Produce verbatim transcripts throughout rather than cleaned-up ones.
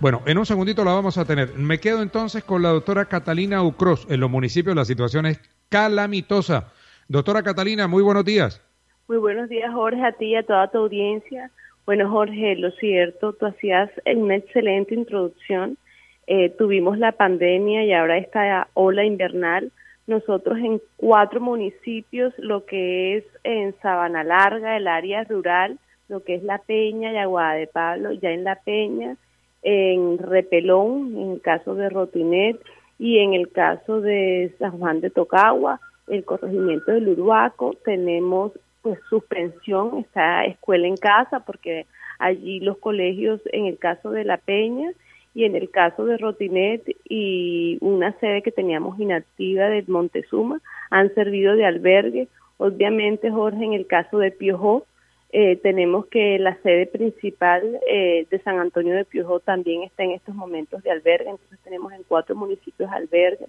Bueno, en un segundito la vamos a tener. Me quedo entonces con la doctora Catalina Ucros. En los municipios la situación es calamitosa. Doctora Catalina, muy buenos días. Muy buenos días, Jorge, a ti y a toda tu audiencia. Bueno, Jorge, lo cierto, tú hacías una excelente introducción. Eh, tuvimos la pandemia y ahora esta ola invernal. Nosotros en cuatro municipios, lo que es en Sabana Larga, el área rural, lo que es La Peña y Aguada de Pablo, ya en La Peña, en Repelón, en el caso de Rotinet, y en el caso de San Juan de Tocagua, el corregimiento del Uruaco, tenemos pues suspensión, está escuela en casa, porque allí los colegios, en el caso de La Peña y en el caso de Rotinet y una sede que teníamos inactiva de Montezuma, han servido de albergue. Obviamente, Jorge, en el caso de Piojó, eh, tenemos que la sede principal eh, de San Antonio de Piojó también está en estos momentos de albergue, entonces tenemos en cuatro municipios albergues.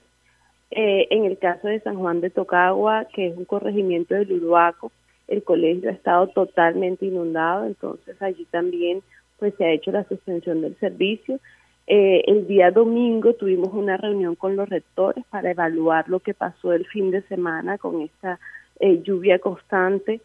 Eh, en el caso de San Juan de Tocagua, que es un corregimiento del Uruaco, el colegio ha estado totalmente inundado, entonces allí también pues se ha hecho la suspensión del servicio. Eh, el día domingo tuvimos una reunión con los rectores para evaluar lo que pasó el fin de semana con esta eh, lluvia constante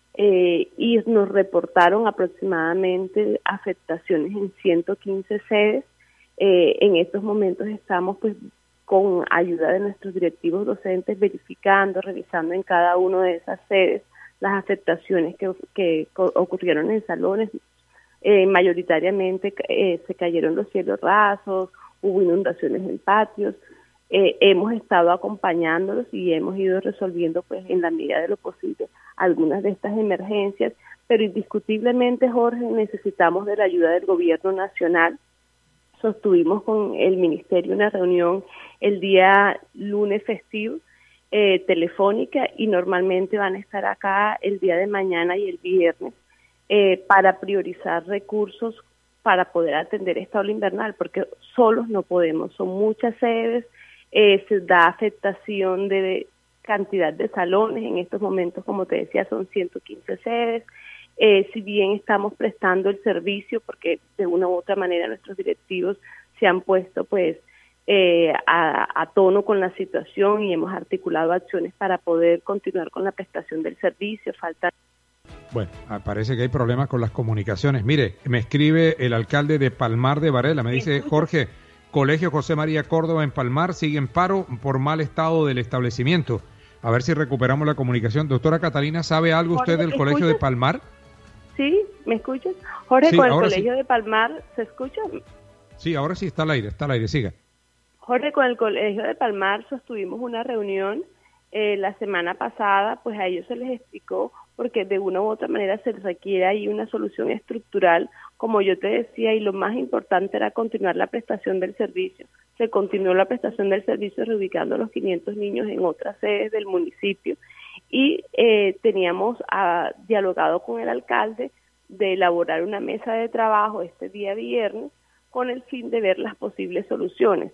eh, y nos reportaron aproximadamente afectaciones en ciento quince sedes. Eh, en estos momentos estamos pues con ayuda de nuestros directivos docentes verificando, revisando en cada una de esas sedes las afectaciones que, que ocurrieron en salones. Eh, mayoritariamente eh, se cayeron los cielos rasos, hubo inundaciones en patios. Eh, hemos estado acompañándolos y hemos ido resolviendo pues en la medida de lo posible algunas de estas emergencias, pero indiscutiblemente, Jorge, necesitamos de la ayuda del gobierno nacional. Sostuvimos con el ministerio una reunión el día lunes festivo, eh, telefónica, y normalmente van a estar acá el día de mañana y el viernes eh, para priorizar recursos para poder atender esta ola invernal, porque solos no podemos, son muchas sedes, eh, se da afectación de cantidad de salones, en estos momentos, como te decía, son ciento quince sedes. Eh, si bien estamos prestando el servicio, porque de una u otra manera nuestros directivos se han puesto pues eh, a, a tono con la situación y hemos articulado acciones para poder continuar con la prestación del servicio. Falta. Bueno, parece que hay problemas con las comunicaciones. Mire, me escribe el alcalde de Palmar de Varela, me dice: Jorge, Colegio José María Córdoba en Palmar sigue en paro por mal estado del establecimiento. A ver si recuperamos la comunicación. Doctora Catalina, ¿sabe algo usted del Colegio de Palmar? Sí, ¿me escuchas? Jorge, sí, con el Colegio sí. de Palmar, ¿se escucha? Sí, ahora sí está al aire, está al aire, siga. Jorge, con el Colegio de Palmar sostuvimos una reunión eh, la semana pasada, pues a ellos se les explicó, porque de una u otra manera se requiere ahí una solución estructural, como yo te decía, y lo más importante era continuar la prestación del servicio. Se continuó la prestación del servicio reubicando a los quinientos niños en otras sedes del municipio, y eh, teníamos ah, dialogado con el alcalde de elaborar una mesa de trabajo este día viernes con el fin de ver las posibles soluciones.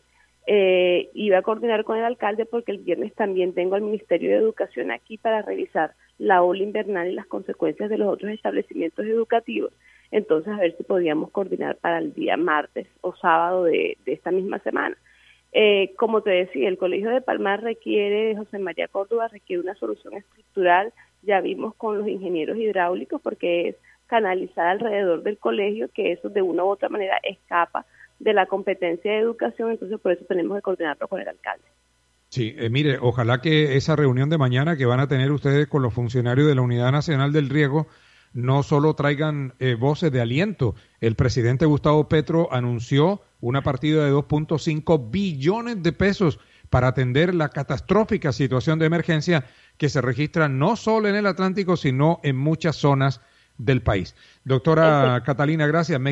Eh, iba a coordinar con el alcalde porque el viernes también tengo al Ministerio de Educación aquí para revisar la ola invernal y las consecuencias de los otros establecimientos educativos. Entonces, a ver si podíamos coordinar para el día martes o sábado de, de esta misma semana. Eh, como te decía, el Colegio de Palmar requiere, de José María Córdoba, requiere una solución estructural. Ya vimos con los ingenieros hidráulicos, porque es canalizar alrededor del colegio, que eso de una u otra manera escapa de la competencia de educación, entonces por eso tenemos que coordinarlo con el alcalde. Sí, eh, mire, ojalá que esa reunión de mañana que van a tener ustedes con los funcionarios de la Unidad Nacional del Riego no solo traigan eh, voces de aliento. El presidente Gustavo Petro anunció una partida de dos punto cinco billones de pesos para atender la catastrófica situación de emergencia que se registra no solo en el Atlántico, sino en muchas zonas del país. Doctora Catalina, gracias.